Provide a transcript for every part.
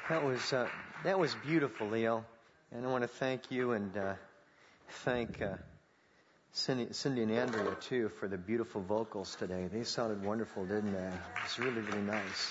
That was beautiful, Leo. And I want to thank you and thank Cindy and Andrea too for the beautiful vocals today. They sounded wonderful, didn't they? It was really, really nice.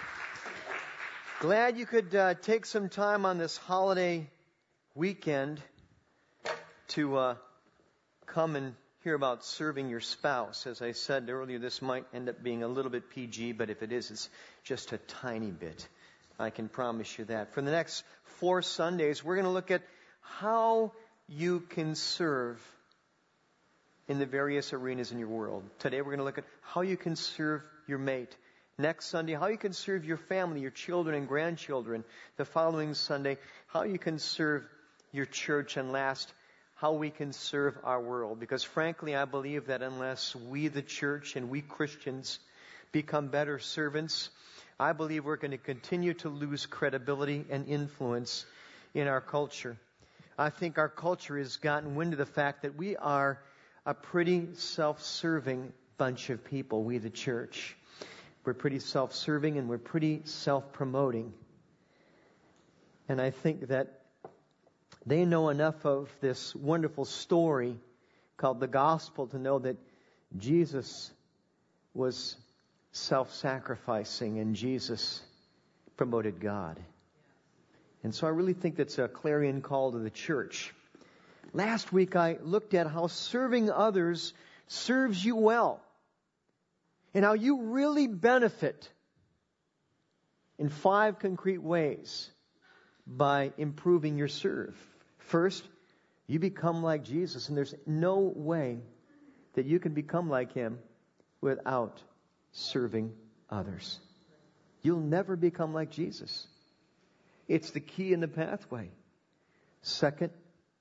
Glad you could take some time on this holiday weekend to come and hear about serving your spouse. As I said earlier, this might end up being a little bit PG, but if it is, it's just a tiny bit. I can promise you that. For the next 4 Sundays, we're going to look at how you can serve in the various arenas in your world. Today, we're going to look at how you can serve your mate. Next Sunday, how you can serve your family, your children and grandchildren. The following Sunday, how you can serve your church. And last, how we can serve our world. Because frankly, I believe that unless we, the church, and we Christians become better servants, I believe we're going to continue to lose credibility and influence in our culture. I think our culture has gotten wind of the fact that we are a pretty self-serving bunch of people, we the church. We're pretty self-serving and we're pretty self-promoting. And I think that they know enough of this wonderful story called the gospel to know that Jesus was self-sacrificing and Jesus promoted God. And so I really think that's a clarion call to the church. Last week I looked at how serving others serves you well and how you really benefit in 5 concrete ways by improving your serve. First, you become like Jesus, and there's no way that you can become like Him without serving others. You'll never become like Jesus. It's the key in the pathway. Second,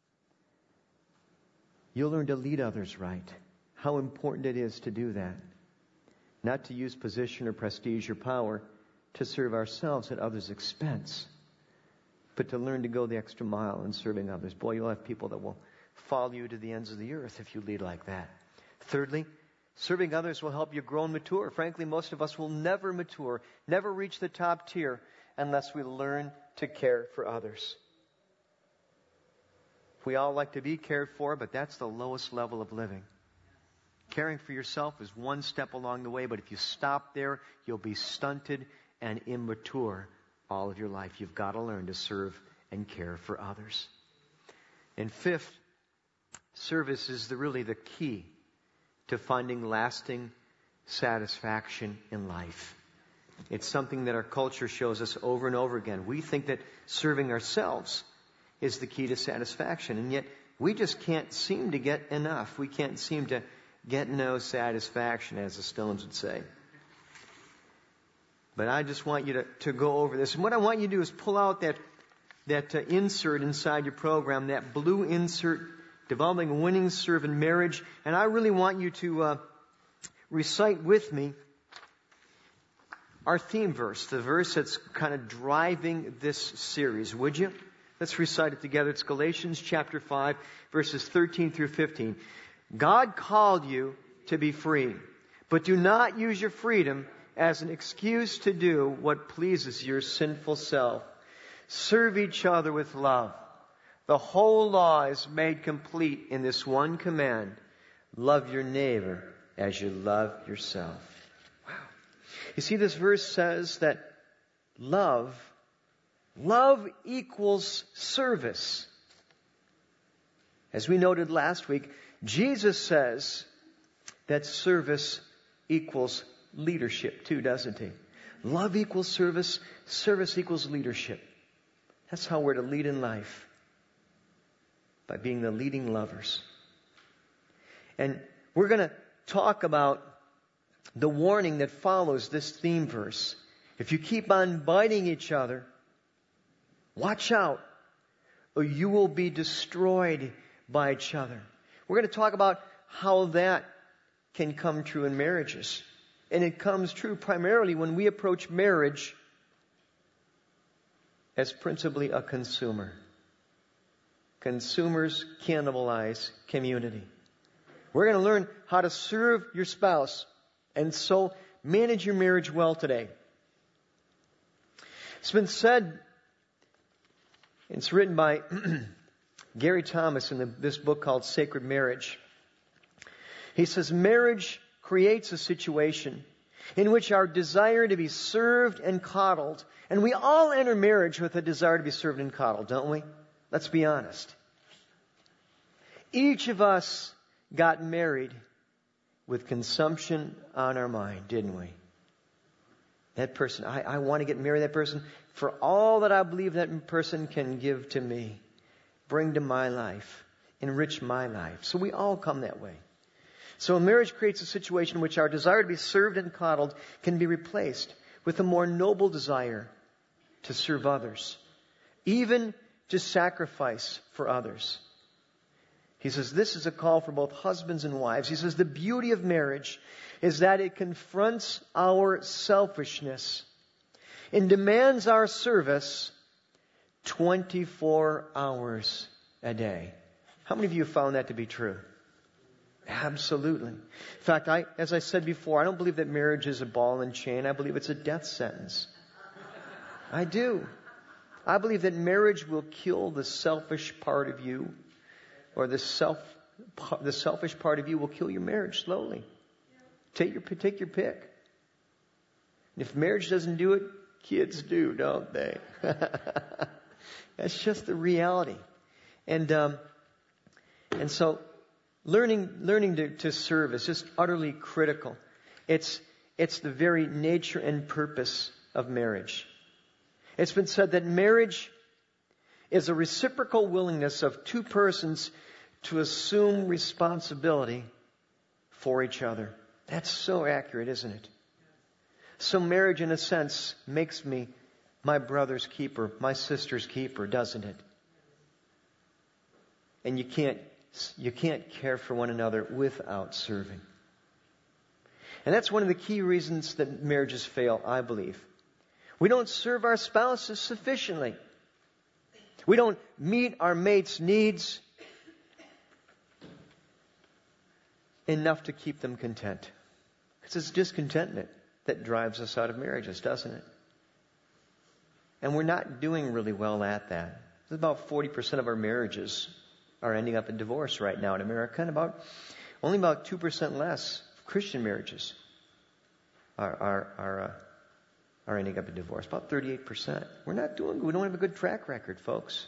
you'll learn to lead others right. How important it is to do that. Not to use position or prestige or power to serve ourselves at others' expense, but to learn to go the extra mile in serving others. Boy, you'll have people that will follow you to the ends of the earth if you lead like that. Thirdly, serving others will help you grow and mature. Frankly, most of us will never mature, never reach the top tier unless we learn to care for others. We all like to be cared for, but that's the lowest level of living. Caring for yourself is one step along the way, but if you stop there, you'll be stunted and immature all of your life. You've got to learn to serve and care for others. And fifth, service is really the key to finding lasting satisfaction in life. It's something that our culture shows us over and over again. We think that serving ourselves is the key to satisfaction, and yet we just can't seem to get enough. We can't seem to get no satisfaction, as the Stones would say. But I just want you to go over this. And what I want you to do is pull out that insert inside your program, that blue insert, Developing a Winning Serve in Marriage. And I really want you to recite with me our theme verse, the verse that's kind of driving this series. Would you? Let's recite it together. It's Galatians chapter 5, verses 13 through 15. God called you to be free, but do not use your freedom as an excuse to do what pleases your sinful self. Serve each other with love. The whole law is made complete in this one command. Love your neighbor as you love yourself. Wow. You see, this verse says that love equals service. As we noted last week, Jesus says that service equals leadership too, doesn't he? Love equals service. Service equals leadership. That's how we're to lead in life. By being the leading lovers. And we're going to talk about the warning that follows this theme verse. If you keep on biting each other, watch out, or you will be destroyed by each other. We're going to talk about how that can come true in marriages. And it comes true primarily when we approach marriage as principally a consumer. Consumers cannibalize community. We're going to learn how to serve your spouse and so manage your marriage well today. It's been said It's written by Gary Thomas in this book called Sacred Marriage. He says, marriage creates a situation in which our desire to be served and coddled, and we all enter marriage with a desire to be served and coddled, don't we? Let's be honest. Each of us got married with consumption on our mind, didn't we? That person, I want to get married to that person for all that I believe that person can give to me, bring to my life, enrich my life. So we all come that way. So marriage creates a situation in which our desire to be served and coddled can be replaced with a more noble desire to serve others, even to sacrifice for others. He says this is a call for both husbands and wives. He says the beauty of marriage is that it confronts our selfishness and demands our service 24 hours a day. How many of you have found that to be true? Absolutely. In fact, as I said before, I don't believe that marriage is a ball and chain. I believe it's a death sentence. I do. I believe that marriage will kill the selfish part of you, or the selfish part of you will kill your marriage slowly. Take your pick. If marriage doesn't do it, kids do, don't they? That's just the reality. And so learning to serve is just utterly critical. It's the very nature and purpose of marriage. It's been said that marriage is a reciprocal willingness of two persons to assume responsibility for each other. That's so accurate, isn't it? So marriage, in a sense, makes me my brother's keeper, my sister's keeper, doesn't it? And you can't care for one another without serving. And that's one of the key reasons that marriages fail, I believe. We don't serve our spouses sufficiently. We don't meet our mate's needs enough to keep them content. Because it's discontentment that drives us out of marriages, doesn't it? And we're not doing really well at that. About 40% of our marriages are ending up in divorce right now in America, and only about 2% less Christian marriages are ending up in divorce. About 38%. We're not doing good. We don't have a good track record, folks.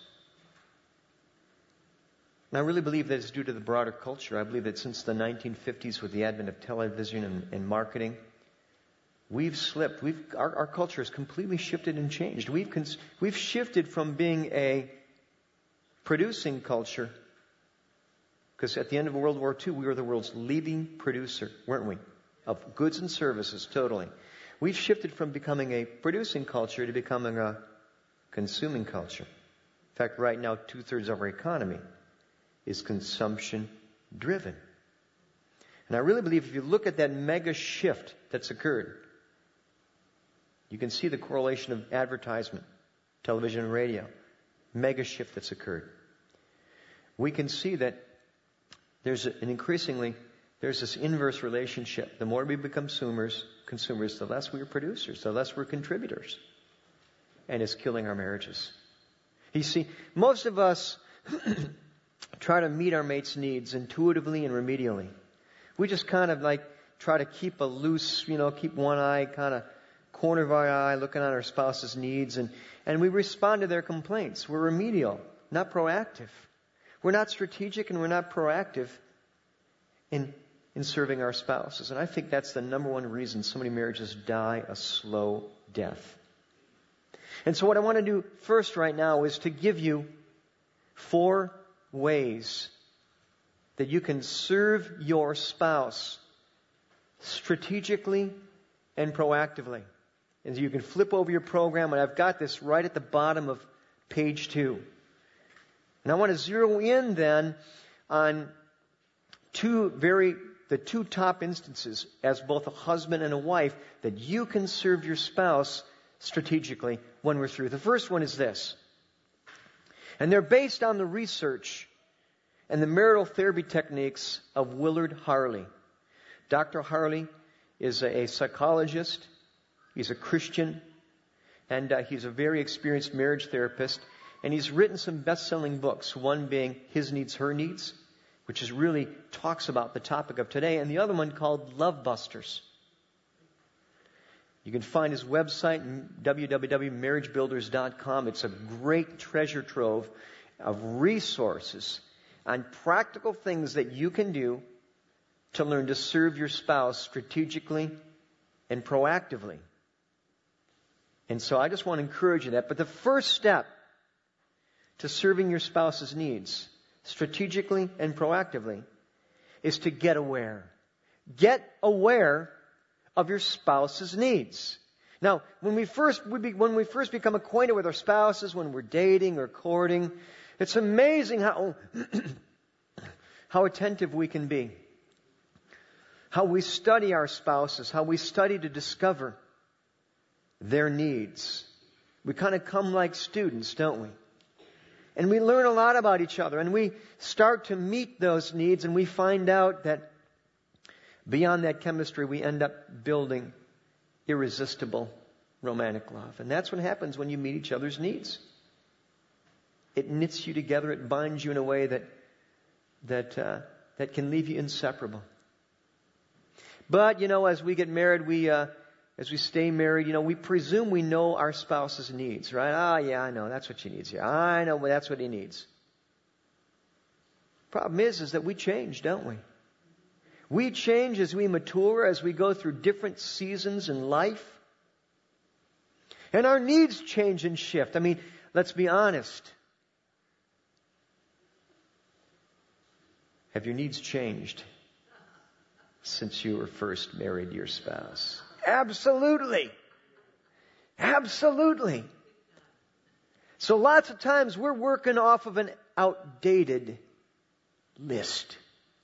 And I really believe that it's due to the broader culture. I believe that since the 1950s, with the advent of television and marketing, we've slipped. Our culture has completely shifted and changed. We've shifted from being a producing culture, because at the end of World War II, we were the world's leading producer, weren't we? Of goods and services, totally. We've shifted from becoming a producing culture to becoming a consuming culture. In fact, right now, 2/3 of our economy is consumption driven. And I really believe if you look at that mega shift that's occurred, you can see the correlation of advertisement, television and radio, mega shift that's occurred. We can see that there's this inverse relationship. The more we become consumers, the less we are producers, the less we're contributors. And it's killing our marriages. You see, most of us try to meet our mate's needs intuitively and remedially. We just kind of try to keep a loose, keep one eye kind of corner of our eye looking on our spouse's needs, and we respond to their complaints. We're remedial, not proactive. We're not strategic and we're not proactive in serving our spouses. And I think that's the number one reason so many marriages die a slow death. And so what I want to do first right now is to give you 4 ways that you can serve your spouse strategically and proactively. And you can flip over your program, and I've got this right at the bottom of page 2. And I want to zero in then on the 2 top instances as both a husband and a wife that you can serve your spouse strategically when we're through. The first one is this. And they're based on the research and the marital therapy techniques of Willard Harley. Dr. Harley is a psychologist. He's a Christian. And he's a very experienced marriage therapist. And he's written some best-selling books, one being His Needs, Her Needs, which is really talks about the topic of today, and the other one called Love Busters. You can find his website, www.marriagebuilders.com. It's a great treasure trove of resources on practical things that you can do to learn to serve your spouse strategically and proactively. And so I just want to encourage you that. But the first step to serving your spouse's needs strategically and proactively is to get aware. Get aware of your spouse's needs. Now, when we first become acquainted with our spouses, when we're dating or courting, it's amazing how how attentive we can be. How we study our spouses, how we study to discover their needs. We kind of come like students, don't we? And we learn a lot about each other, and we start to meet those needs, and we find out that beyond that chemistry, we end up building irresistible romantic love. And that's what happens when you meet each other's needs. It knits you together, it binds you in a way that can leave you inseparable. But, as we get married, as we stay married, we presume we know our spouse's needs, right? Yeah, I know. That's what she needs here. I know that's what he needs. Problem is that we change, don't we? We change as we mature, as we go through different seasons in life. And our needs change and shift. I mean, let's be honest. Have your needs changed since you were first married to your spouse? Absolutely. Absolutely. So lots of times we're working off of an outdated list.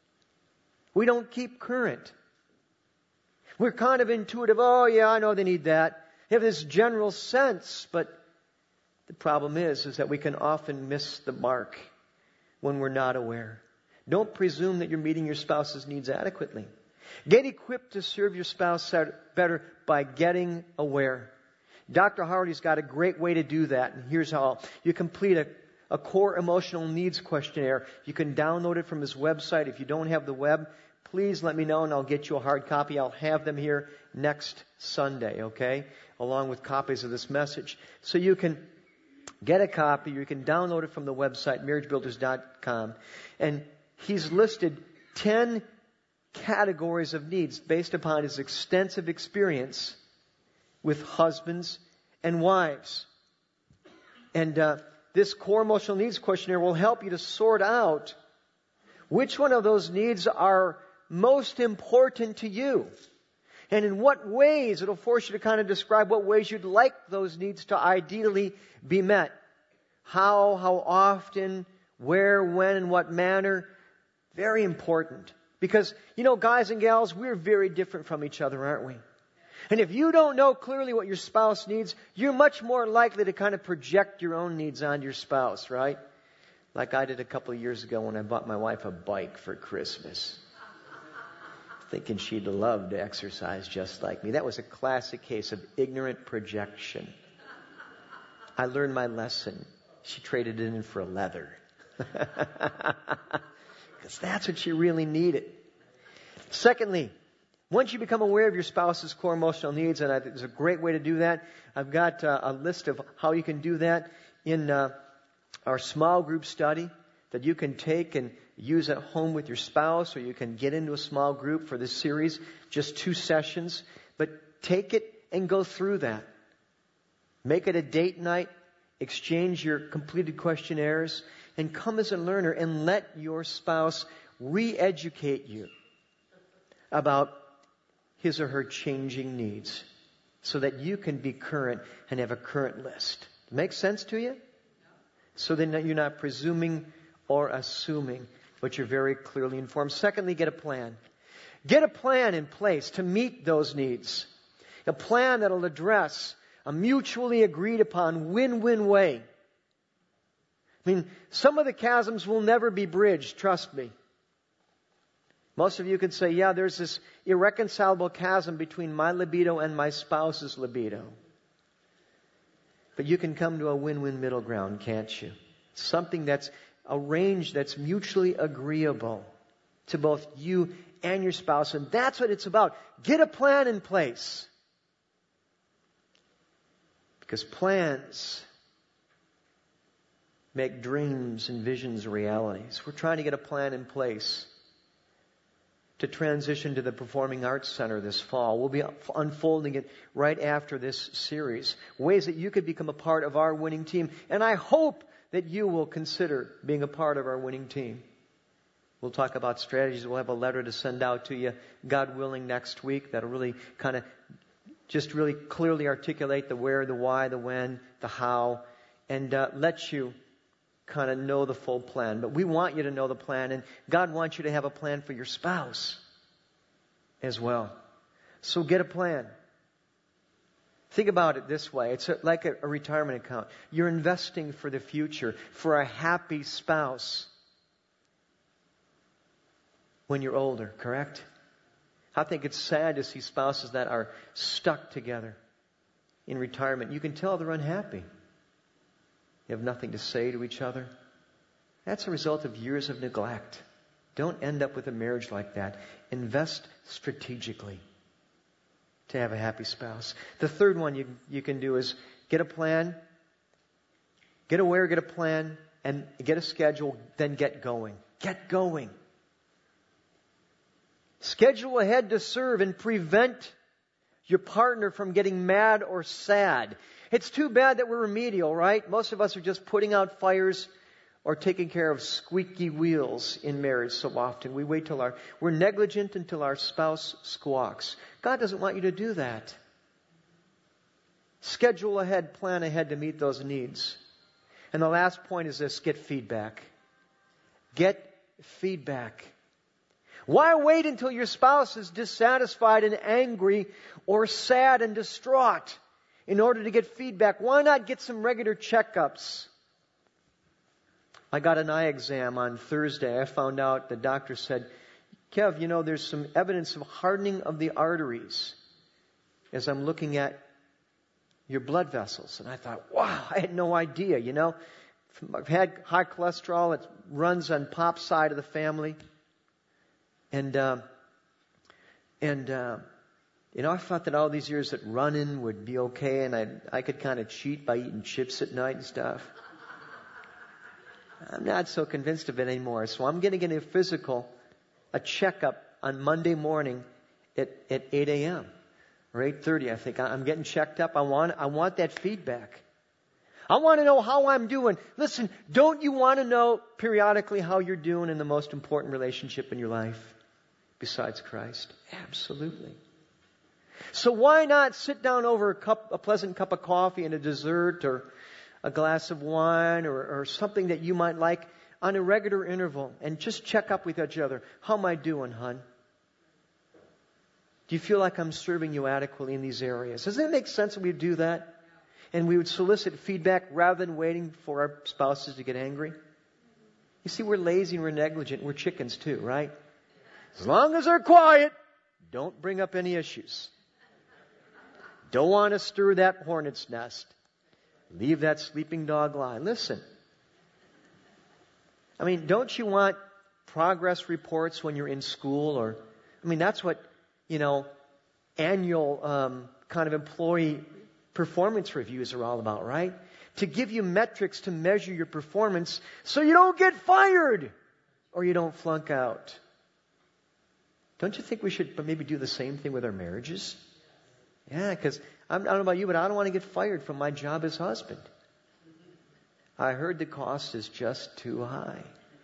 We don't keep current. We're kind of intuitive. Oh, yeah, I know they need that. You have this general sense, but the problem is that we can often miss the mark when we're not aware. Don't presume that you're meeting your spouse's needs adequately. Get equipped to serve your spouse better by getting aware. Dr. Hardy's got a great way to do that, and here's how. You complete a core emotional needs questionnaire. You can download it from his website. If you don't have the web, please let me know and I'll get you a hard copy. I'll have them here next Sunday, okay? Along with copies of this message. So you can get a copy. You can download it from the website, marriagebuilders.com. And he's listed 10 categories of needs based upon his extensive experience with husbands and wives. And this core emotional needs questionnaire will help you to sort out which one of those needs are most important to you. And in what ways, it'll force you to kind of describe what ways you'd like those needs to ideally be met. How often, where, when, in what manner. Very important. Because, guys and gals, we're very different from each other, aren't we? And if you don't know clearly what your spouse needs, you're much more likely to kind of project your own needs onto your spouse, right? Like I did a couple of years ago when I bought my wife a bike for Christmas. Thinking she'd love to exercise just like me. That was a classic case of ignorant projection. I learned my lesson. She traded it in for a leather. Because that's what she really needed. Secondly, once you become aware of your spouse's core emotional needs, and I think there's a great way to do that. I've got a list of how you can do that in our small group study that you can take and use at home with your spouse, or you can get into a small group for this series, just 2 sessions. But take it and go through that. Make it a date night. Exchange your completed questionnaires and come as a learner and let your spouse re-educate you about his or her changing needs so that you can be current and have a current list. Make sense to you? So then you're not presuming or assuming, but you're very clearly informed. Secondly, get a plan. Get a plan in place to meet those needs. A plan that'll address a mutually agreed upon win-win way. I mean, some of the chasms will never be bridged, trust me. Most of you could say, yeah, there's this irreconcilable chasm between my libido and my spouse's libido. But you can come to a win-win middle ground, can't you? Something that's arranged, that's mutually agreeable to both you and your spouse. And that's what it's about. Get a plan in place. Because plans make dreams and visions realities. We're trying to get a plan in place to transition to the Performing Arts Center this fall. We'll be unfolding it right after this series. Ways that you could become a part of our winning team. And I hope that you will consider being a part of our winning team. We'll talk about strategies. We'll have a letter to send out to you, God willing, next week. That'll really kind of just really clearly articulate the where, the why, the when, the how, and let you kind of know the full plan. But we want you to know the plan, and God wants you to have a plan for your spouse as well. So get a plan. Think about it this way. It's like a retirement account. You're investing for the future, for a happy spouse when you're older, correct? I think it's sad to see spouses that are stuck together in retirement. You can tell they're unhappy. They have nothing to say to each other. That's a result of years of neglect. Don't end up with a marriage like that. Invest strategically to have a happy spouse. The third one you can do is get a plan, get aware, get a plan, and get a schedule, then get going. Get going. Schedule ahead to serve and prevent your partner from getting mad or sad. It's too bad that we're remedial, right? Most of us are just putting out fires or taking care of squeaky wheels in marriage so often. We wait till we're negligent until our spouse squawks. God doesn't want you to do that. Schedule ahead, plan ahead to meet those needs. And the last point is this: get feedback. Get feedback. Why wait until your spouse is dissatisfied and angry or sad and distraught in order to get feedback? Why not get some regular checkups? I got an eye exam on Thursday. I found out the doctor said, Kev, there's some evidence of hardening of the arteries as I'm looking at your blood vessels. And I thought, wow, I had no idea, I've had high cholesterol. It runs on Pop's side of the family. And I thought that all these years that running would be okay, and I could kind of cheat by eating chips at night and stuff. I'm not so convinced of it anymore. So I'm going to get a checkup on Monday morning at 8 a.m. or 8:30. I think I'm getting checked up. I want that feedback. I want to know how I'm doing. Listen, don't you want to know periodically how you're doing in the most important relationship in your life besides Christ? Absolutely. So why not sit down over a pleasant cup of coffee and a dessert or a glass of wine or something that you might like on a regular interval and just check up with each other. How am I doing, hon? Do you feel like I'm serving you adequately in these areas? Doesn't it make sense that we would do that? And we would solicit feedback rather than waiting for our spouses to get angry? You see, we're lazy and we're negligent. We're chickens too, right? As long as they're quiet, don't bring up any issues. Don't want to stir that hornet's nest. Leave that sleeping dog lie. Listen. Don't you want progress reports when you're in school? That's what, annual kind of employee performance reviews are all about, right? To give you metrics to measure your performance so you don't get fired or you don't flunk out. Don't you think we should maybe do the same thing with our marriages? Yeah, because I don't know about you, but I don't want to get fired from my job as husband. I heard the cost is just too high.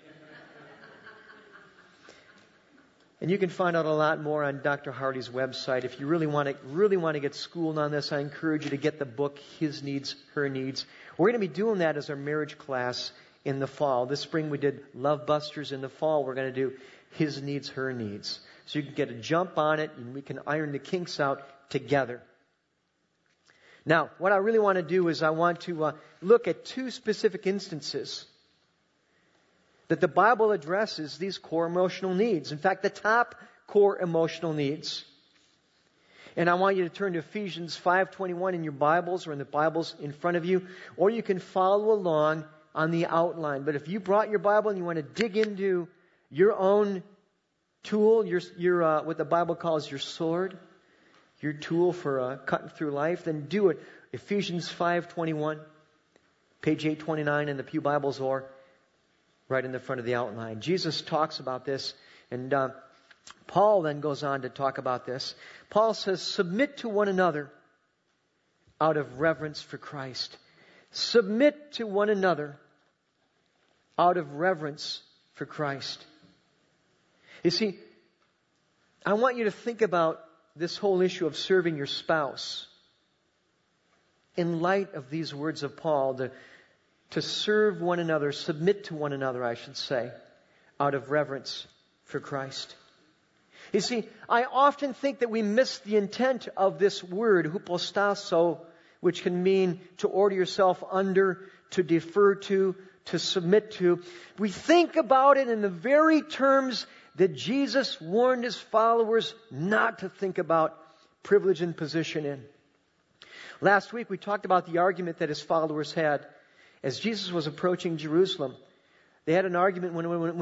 And you can find out a lot more on Dr. Hardy's website. If you really want to get schooled on this, I encourage you to get the book, His Needs, Her Needs. We're going to be doing that as our marriage class in the fall. This spring we did Love Busters. In the fall we're going to do His Needs, Her Needs. So you can get a jump on it and we can iron the kinks out together. Now, what I really want to do is I want to look at two specific instances that the Bible addresses these core emotional needs. In fact, the top core emotional needs. And I want you to turn to Ephesians 5:21 in your Bibles or in the Bibles in front of you, or you can follow along on the outline. But if you brought your Bible and you want to dig into your own tool, your what the Bible calls your sword, your tool for cutting through life, then do it. Ephesians 5:21, page 829 in the Pew Bibles, or right in the front of the outline. Jesus talks about this, and Paul then goes on to talk about this. Paul says, submit to one another out of reverence for Christ. Submit to one another out of reverence for Christ. You see, I want you to think about this whole issue of serving your spouse in light of these words of Paul, to serve one another, submit to one another, I should say, out of reverence for Christ. You see, I often think that we miss the intent of this word, hupostasso, which can mean to order yourself under, to defer to submit to. We think about it in the very terms that Jesus warned His followers not to think about privilege and position in. Last week we talked about the argument that His followers had as Jesus was approaching Jerusalem. They had an argument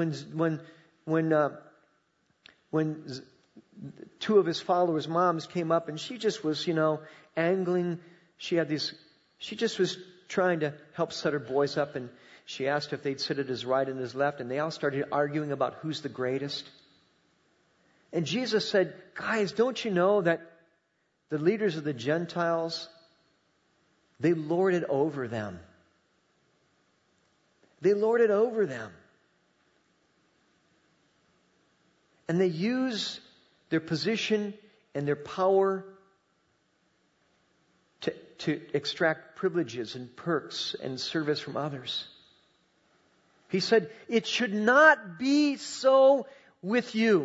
when two of His followers' moms came up, and she just was, angling. She just was trying to help set her boys up, and she asked if they'd sit at His right and His left, and they all started arguing about who's the greatest. And Jesus said, guys, don't you know that the leaders of the Gentiles, they lord it over them. They lord it over them. And they use their position and their power to extract privileges and perks and service from others. He said, it should not be so with you.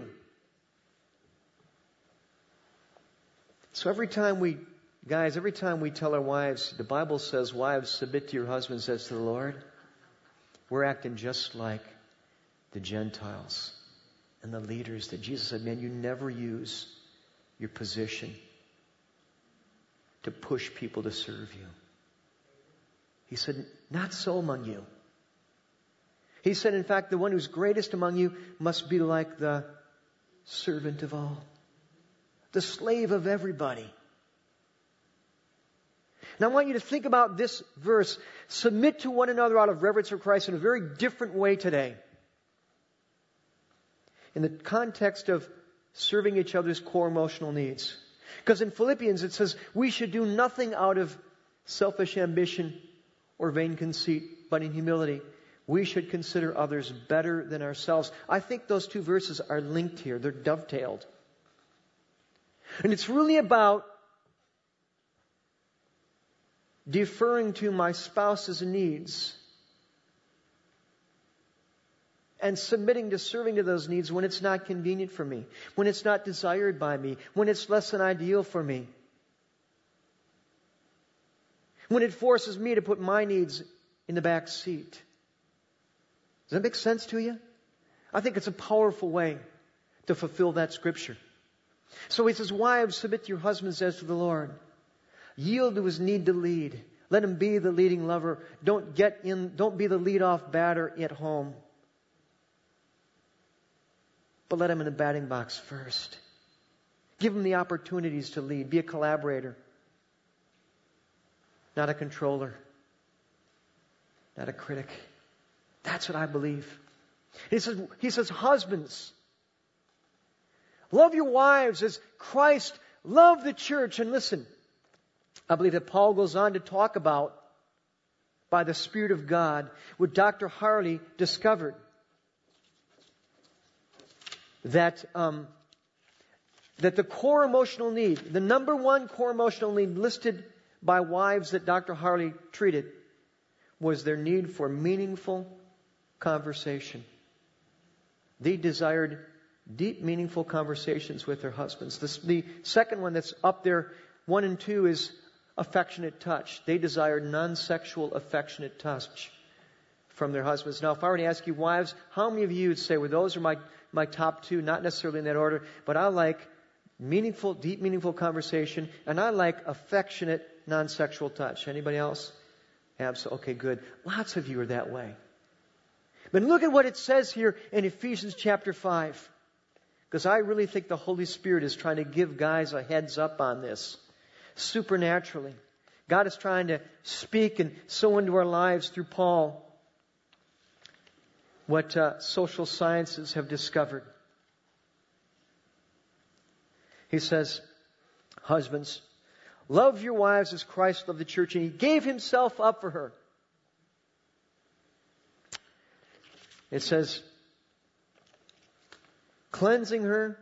So every time we tell our wives, the Bible says, wives, submit to your husbands as to the Lord, we're acting just like the Gentiles and the leaders that Jesus said, man, you never use your position to push people to serve you. He said, not so among you. He said, in fact, the one who's greatest among you must be like the servant of all, the slave of everybody. Now I want you to think about this verse, submit to one another out of reverence for Christ, in a very different way today. In the context of serving each other's core emotional needs. Because in Philippians it says, we should do nothing out of selfish ambition or vain conceit, but in humility, we should consider others better than ourselves. I think those two verses are linked here. They're dovetailed. And it's really about deferring to my spouse's needs and submitting to serving to those needs when it's not convenient for me, when it's not desired by me, when it's less than ideal for me, when it forces me to put my needs in the back seat. Does that make sense to you? I think it's a powerful way to fulfill that scripture. So he says, wives, submit to your husbands as to the Lord. Yield to his need to lead. Let him be the leading lover. Don't be the lead-off batter at home. But let him in the batting box first. Give him the opportunities to lead. Be a collaborator. Not a controller. Not a critic. That's what I believe. He says, husbands, love your wives as Christ loved the church. And listen, I believe that Paul goes on to talk about, by the Spirit of God, what Dr. Harley discovered. That the core emotional need, the number one core emotional need listed by wives that Dr. Harley treated, was their need for meaningful conversation. They desired deep, meaningful conversations with their husbands. The second one that's up there, 1 and 2, is affectionate touch. They desired non-sexual affectionate touch from their husbands. Now, if I were to ask you, wives, how many of you would say, well, those are my top two, not necessarily in that order, but I like Meaningful, deep, meaningful conversation. And I like affectionate, non-sexual touch. Anybody else? Absolutely. Okay, good. Lots of you are that way. But look at what it says here in Ephesians chapter 5. Because I really think the Holy Spirit is trying to give guys a heads up on this. Supernaturally. God is trying to speak and sow into our lives through Paul what social sciences have discovered. He says, husbands, love your wives as Christ loved the church, and He gave Himself up for her. It says, cleansing her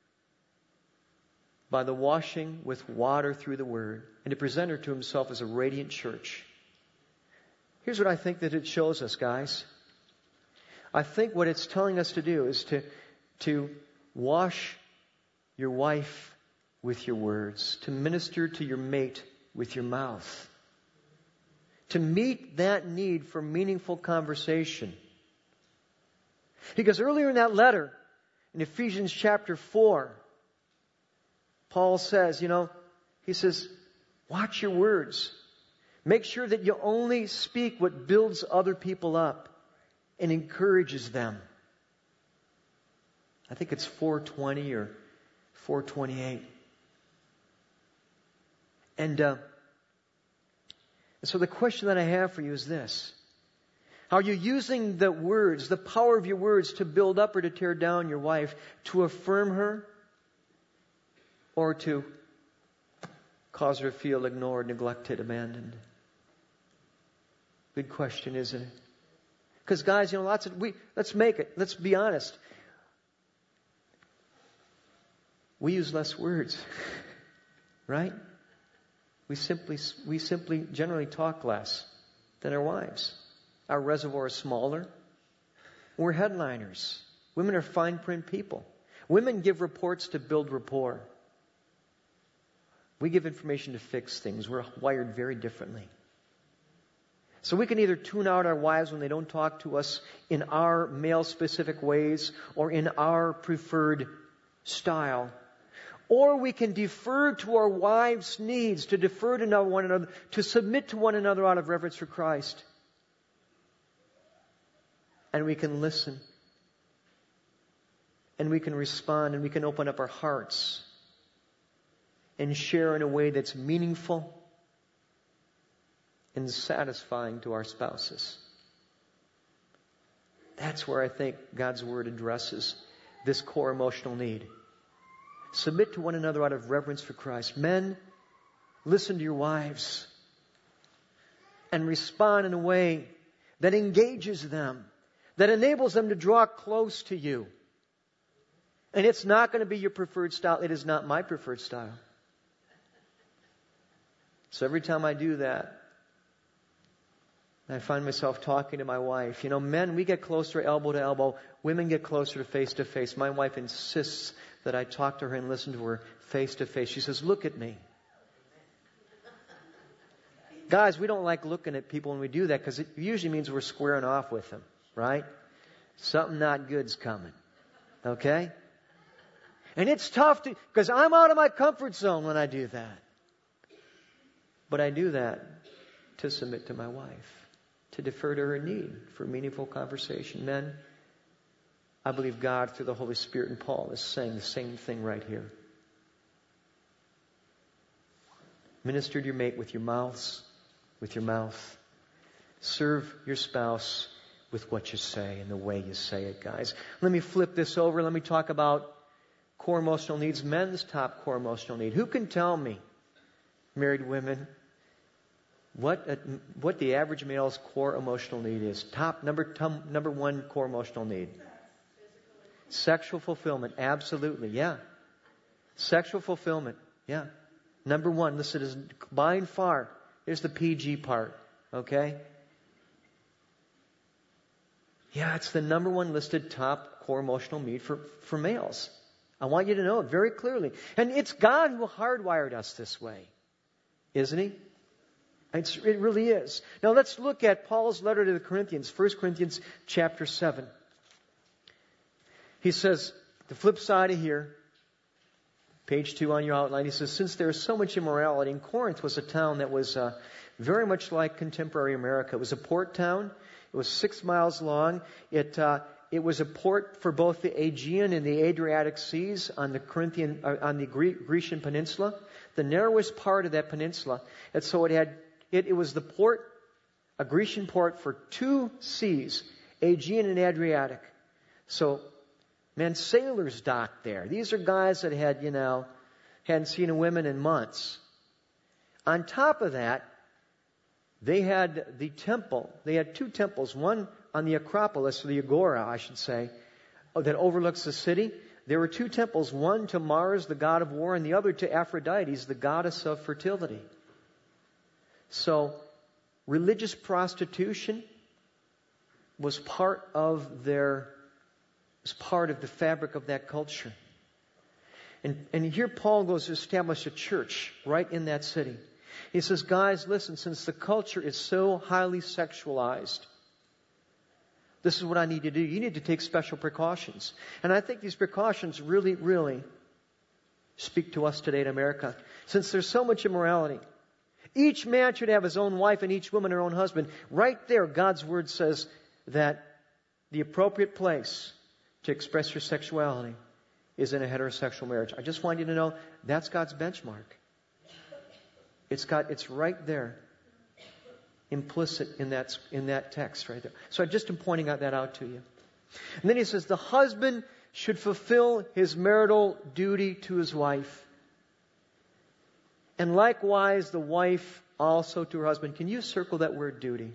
by the washing with water through the Word, and to present her to Himself as a radiant church. Here's what I think that it shows us, guys. I think what it's telling us to do is to wash your wife with your words, to minister to your mate with your mouth, to meet that need for meaningful conversation. Because earlier in that letter, in Ephesians chapter 4, Paul says, he says, watch your words. Make sure that you only speak what builds other people up and encourages them. I think it's 4:20 or 4:28. And so the question that I have for you is this. Are you using the words, the power of your words, to build up or to tear down your wife, to affirm her, or to cause her to feel ignored, neglected, abandoned? Good question, isn't it? Because guys, let's make it. Let's be honest. We use less words, right? We simply generally talk less than our wives. Our reservoir is smaller. We're headliners. Women are fine print people. Women give reports to build rapport. We give information to fix things. We're wired very differently. So we can either tune out our wives when they don't talk to us in our male-specific ways or in our preferred style. Or we can defer to our wives' needs, to defer to one another, to submit to one another out of reverence for Christ. And we can listen. And we can respond, and we can open up our hearts and share in a way that's meaningful and satisfying to our spouses. That's where I think God's Word addresses this core emotional need. Submit to one another out of reverence for Christ. Men, listen to your wives and respond in a way that engages them, that enables them to draw close to you. And it's not going to be your preferred style. It is not my preferred style. So every time I do that, I find myself talking to my wife. Men, we get closer elbow to elbow. Women get closer to face. My wife insists that I talk to her and listen to her face to face. She says, look at me. Guys, we don't like looking at people when we do that because it usually means we're squaring off with them, right? Something not good's coming. Okay? And it's tough because I'm out of my comfort zone when I do that. But I do that to submit to my wife, to defer to her need for meaningful conversation. Men, I believe God, through the Holy Spirit and Paul, is saying the same thing right here. Minister to your mate with your mouths, with your mouth. Serve your spouse with what you say and the way you say it, guys. Let me flip this over. Let me talk about core emotional needs. Men's top core emotional need. Who can tell me, married women, what the average male's core emotional need is? Number one core emotional need. Sexual fulfillment. Absolutely. Yeah. Sexual fulfillment. Yeah. Number one. Listen, is by and far. Here's the PG part. Okay? Yeah, it's the number one listed top core emotional need for males. I want you to know it very clearly. And it's God who hardwired us this way. Isn't He? It really is. Now let's look at Paul's letter to the Corinthians, 1 Corinthians chapter 7. He says, the flip side of here, Page 2 on your outline, he says, since there is so much immorality, and Corinth was a town that was very much like contemporary America. It was a port town. It was 6 miles long. It was a port for both the Aegean and the Adriatic seas on the Grecian peninsula, the narrowest part of that peninsula. And so it was the port, a Grecian port for 2 seas, Aegean and Adriatic. So, man, sailors docked there. These are guys that hadn't seen a woman in months. On top of that, they had the temple. They had 2 temples, one on the Acropolis, or the Agora, I should say, that overlooks the city. There were 2 temples, one to Mars, the god of war, and the other to Aphrodite, the goddess of fertility. So, religious prostitution was part of the fabric of that culture. And here Paul goes to establish a church right in that city. He says, guys, listen, since the culture is so highly sexualized, this is what I need to do. You need to take special precautions. And I think these precautions really, really speak to us today in America. Since there's so much immorality, each man should have his own wife and each woman her own husband. Right there, God's Word says that the appropriate place to express your sexuality is in a heterosexual marriage. I just want you to know that's God's benchmark. It's right there, implicit in that text right there. So I just am pointing that out to you. And then he says the husband should fulfill his marital duty to his wife. And likewise the wife also to her husband. Can you circle that word duty?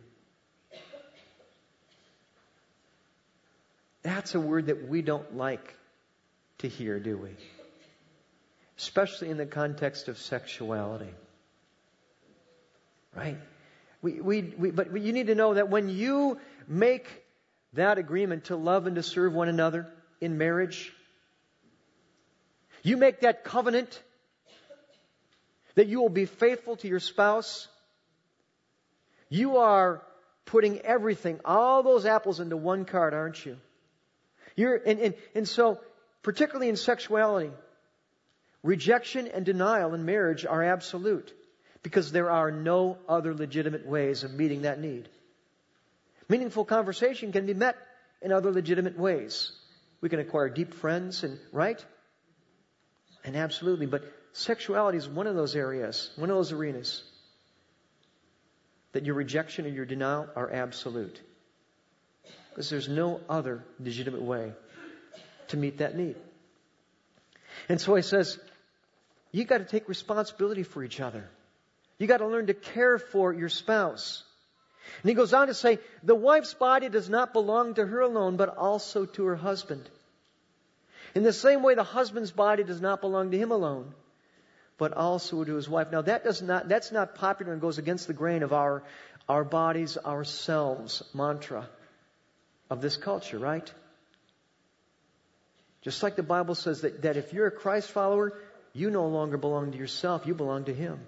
That's a word that we don't like to hear, do we? Especially in the context of sexuality. Right? But you need to know that when you make that agreement to love and to serve one another in marriage, you make that covenant that you will be faithful to your spouse. You are putting everything, all those apples into one card, aren't you? And so, particularly in sexuality, rejection and denial in marriage are absolute. Because there are no other legitimate ways of meeting that need. Meaningful conversation can be met in other legitimate ways. We can acquire deep friends, right? And absolutely. But sexuality is one of those areas, one of those arenas, that your rejection or your denial are absolute. Because there's no other legitimate way to meet that need. And so he says, you got to take responsibility for each other. You got to learn to care for your spouse. And he goes on to say, the wife's body does not belong to her alone, but also to her husband. In the same way, the husband's body does not belong to him alone, but also to his wife. Now that's not popular and goes against the grain of our bodies, ourselves mantra of this culture, right? Just like the Bible says that if you're a Christ follower, you no longer belong to yourself, you belong to Him.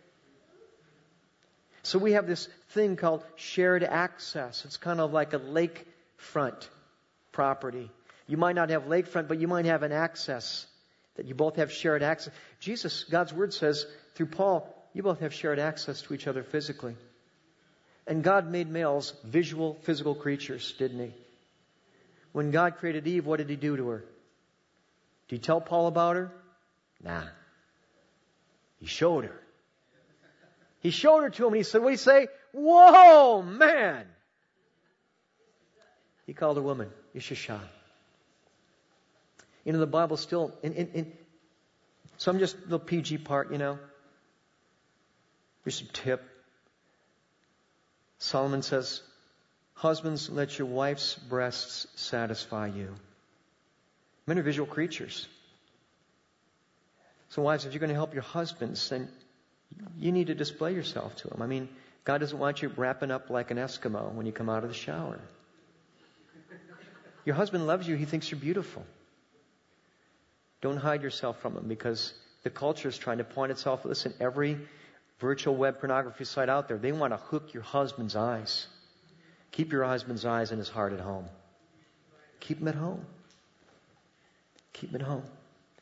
So we have this thing called shared access. It's kind of like a lakefront property. You might not have lakefront, but you might have an access that you both have shared access. Jesus, God's Word says through Paul, you both have shared access to each other physically. And God made males visual, physical creatures, didn't He? When God created Eve, what did He do to her? Did He tell Paul about her? Nah. He showed her. He showed her to him and he said, what did he say? Whoa, man! He called her woman, Ishasha. The Bible still, so I'm just the PG part, Here's some tip. Solomon says, husbands, let your wife's breasts satisfy you. Men are visual creatures. So wives, if you're going to help your husbands, then you need to display yourself to them. I mean, God doesn't want you wrapping up like an Eskimo when you come out of the shower. Your husband loves you. He thinks you're beautiful. Don't hide yourself from him because the culture is trying to point itself. Listen, every virtual web pornography site out there, they want to hook your husband's eyes. Keep your husband's eyes and his heart at home. Keep him at home. Keep him at home.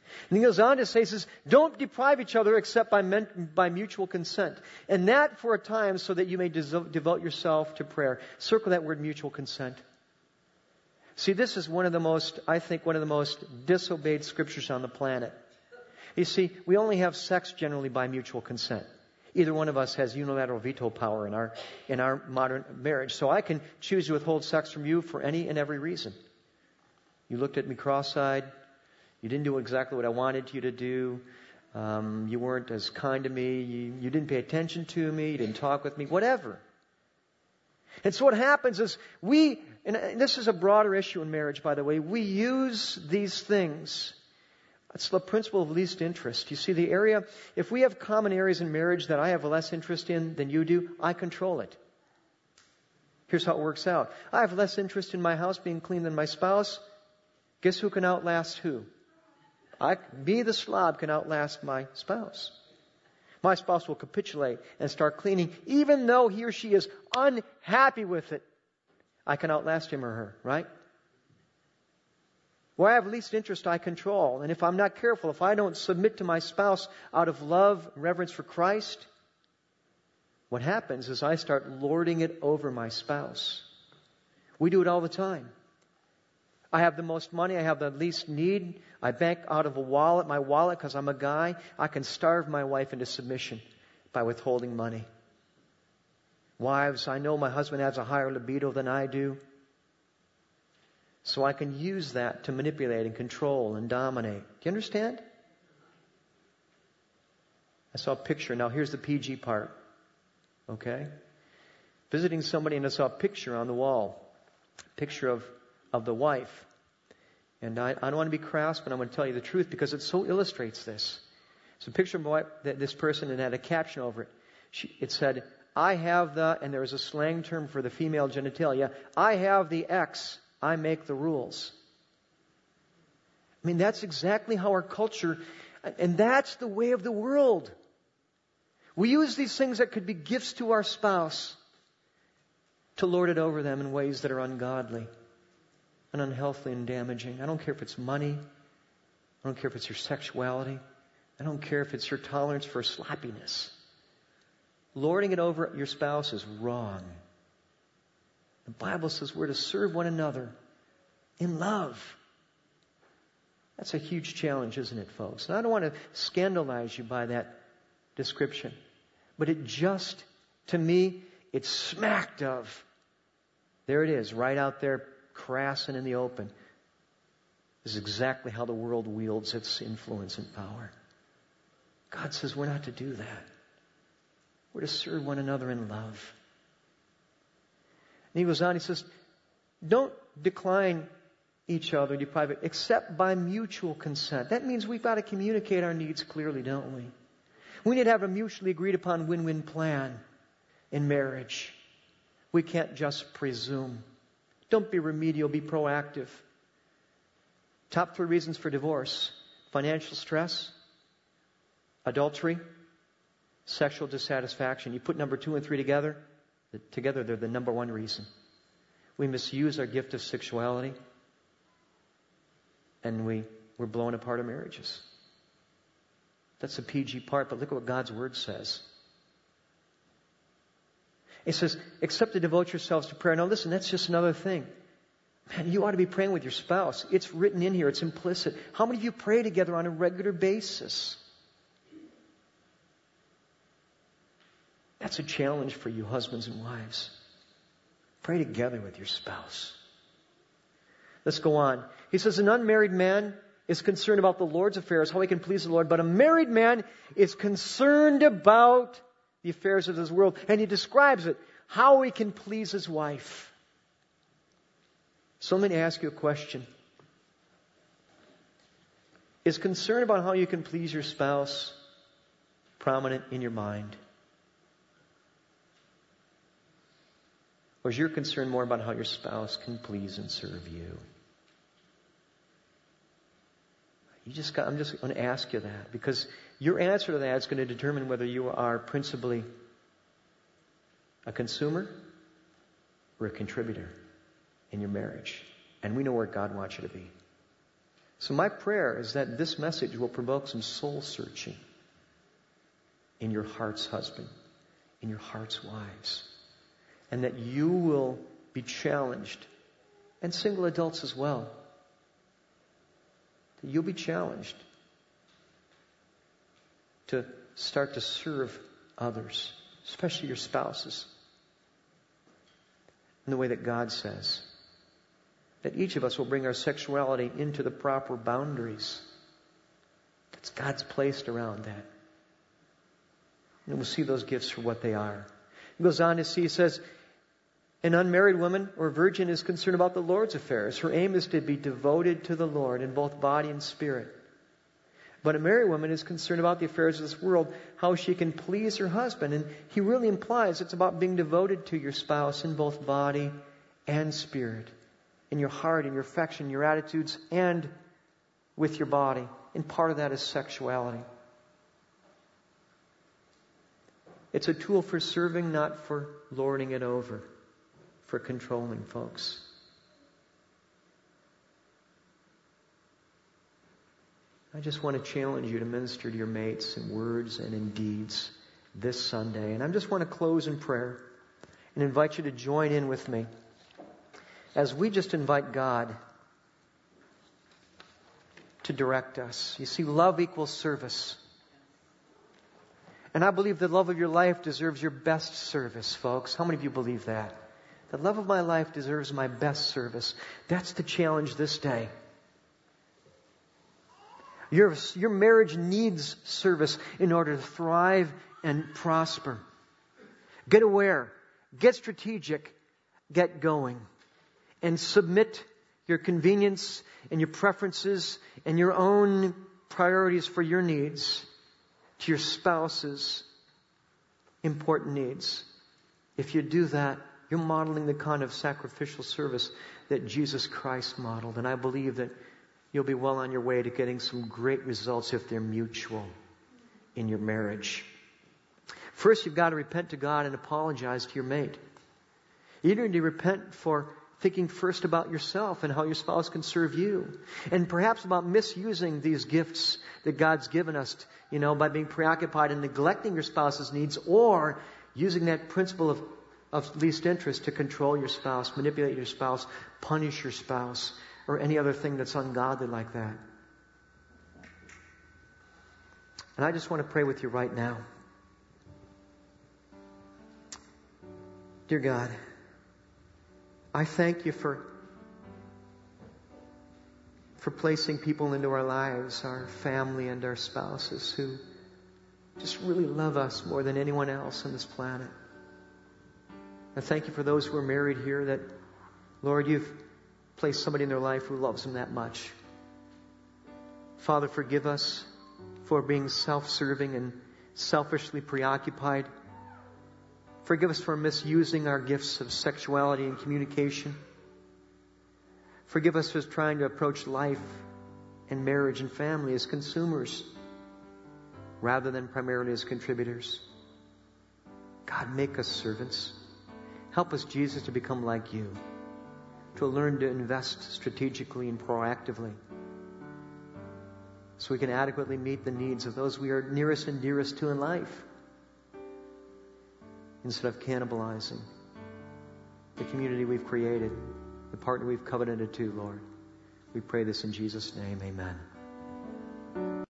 And he goes on to say, says, don't deprive each other except by mutual consent. And that for a time so that you may devote yourself to prayer. Circle that word, mutual consent. See, this is one of the most disobeyed scriptures on the planet. You see, we only have sex generally by mutual consent. Either one of us has unilateral veto power in our modern marriage. So I can choose to withhold sex from you for any and every reason. You looked at me cross-eyed. You didn't do exactly what I wanted you to do. You weren't as kind to me. You didn't pay attention to me. You didn't talk with me. Whatever. And so what happens is and this is a broader issue in marriage, by the way, we use these things. That's the principle of least interest. You see, the area, if we have common areas in marriage that I have less interest in than you do, I control it. Here's how it works out. I have less interest in my house being clean than my spouse. Guess who can outlast who? Me, the slob, can outlast my spouse. My spouse will capitulate and start cleaning, even though he or she is unhappy with it. I can outlast him or her, right? Where I have least interest, I control. And if I'm not careful, if I don't submit to my spouse out of love and reverence for Christ, what happens is I start lording it over my spouse. We do it all the time. I have the most money. I have the least need. I bank out of my wallet, because I'm a guy. I can starve my wife into submission by withholding money. Wives, I know my husband has a higher libido than I do. So I can use that to manipulate and control and dominate. Do you understand? I saw a picture. Now here's the PG part. Okay? Visiting somebody, and I saw a picture on the wall. Picture of the wife. And I don't want to be crass, but I'm going to tell you the truth because it so illustrates this. It's a picture of this person, and had a caption over it. It said, I have and there was a slang term for the female genitalia, I have the X, I make the rules. I mean, that's exactly how our culture, and that's the way of the world. We use these things that could be gifts to our spouse to lord it over them in ways that are ungodly and unhealthy and damaging. I don't care if it's money. I don't care if it's your sexuality. I don't care if it's your tolerance for sloppiness. Lording it over your spouse is wrong. The Bible says we're to serve one another in love. That's a huge challenge, isn't it, folks? And I don't want to scandalize you by that description. But it just, to me, it's smacked of. There it is, right out there, crass and in the open. This is exactly how the world wields its influence and power. God says we're not to do that. We're to serve one another in love. And he goes on, he says, don't decline each other, deprive it, except by mutual consent. That means we've got to communicate our needs clearly, don't we? We need to have a mutually agreed upon win-win plan in marriage. We can't just presume. Don't be remedial, be proactive. Top 3 reasons for divorce: financial stress, adultery, sexual dissatisfaction. You put number 2 and 3 together, they're the number 1 reason. We misuse our gift of sexuality, and we're blowing apart our marriages. That's the PG part, but look at what God's Word says. It says, except to devote yourselves to prayer. Now listen, that's just another thing. Man, you ought to be praying with your spouse. It's written in here. It's implicit. How many of you pray together on a regular basis? That's a challenge for you husbands and wives. Pray together with your spouse. Let's go on. He says, an unmarried man is concerned about the Lord's affairs, how he can please the Lord. But a married man is concerned about the affairs of this world. And he describes it, how he can please his wife. So let me ask you a question. Is concern about how you can please your spouse prominent in your mind? Or is your concern more about how your spouse can please and serve you? I'm just going to ask you that, because your answer to that is going to determine whether you are principally a consumer or a contributor in your marriage. And we know where God wants you to be. So my prayer is that this message will provoke some soul searching in your heart's husband, in your heart's wives, and that you will be challenged, and single adults as well, that you'll be challenged to start to serve others, especially your spouses, in the way that God says. That each of us will bring our sexuality into the proper boundaries that God's placed around that. And we'll see those gifts for what they are. He goes on to see, he says, an unmarried woman or virgin is concerned about the Lord's affairs. Her aim is to be devoted to the Lord in both body and spirit. But a married woman is concerned about the affairs of this world, how she can please her husband. And he really implies it's about being devoted to your spouse in both body and spirit. In your heart, in your affection, your attitudes, and with your body. And part of that is sexuality. It's a tool for serving, not for lording it over, for controlling folks. I just want to challenge you to minister to your mates in words and in deeds this Sunday. And I just want to close in prayer and invite you to join in with me as we just invite God to direct us. You see, love equals service. And I believe the love of your life deserves your best service, folks. How many of you believe that? The love of my life deserves my best service. That's the challenge this day. Your marriage needs service in order to thrive and prosper. Get aware. Get strategic. Get going. And submit your convenience and your preferences and your own priorities for your needs to your spouse's important needs. If you do that, you're modeling the kind of sacrificial service that Jesus Christ modeled. And I believe that you'll be well on your way to getting some great results if they're mutual in your marriage. First, you've got to repent to God and apologize to your mate. You need to repent for thinking first about yourself and how your spouse can serve you. And perhaps about misusing these gifts that God's given us, by being preoccupied and neglecting your spouse's needs, or using that principle of least interest to control your spouse, manipulate your spouse, punish your spouse, or any other thing that's ungodly like that. And I just want to pray with you right now. Dear God, I thank you for placing people into our lives, our family and our spouses, who just really love us more than anyone else on this planet. I thank you for those who are married here that, Lord, you've placed somebody in their life who loves them that much. Father, forgive us for being self-serving and selfishly preoccupied. Forgive us for misusing our gifts of sexuality and communication. Forgive us for trying to approach life and marriage and family as consumers rather than primarily as contributors. God, make us servants. Help us, Jesus, to become like you, to learn to invest strategically and proactively so we can adequately meet the needs of those we are nearest and dearest to in life, instead of cannibalizing the community we've created, the partner we've covenanted to, Lord. We pray this in Jesus' name. Amen.